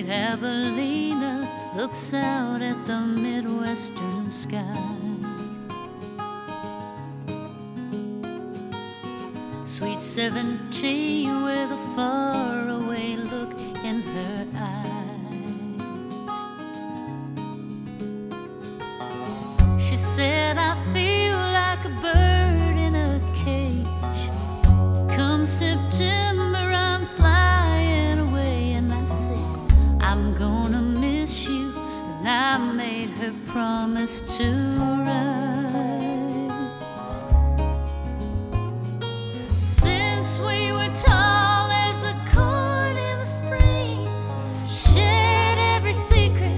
Sweet Abilena looks out at the Midwestern sky. Sweet 17 with a faraway look in her eye. She said, I feel like a bird in a cage. Come September, I'm flying away. And I said, I'm gonna miss you. And I made her promise to run.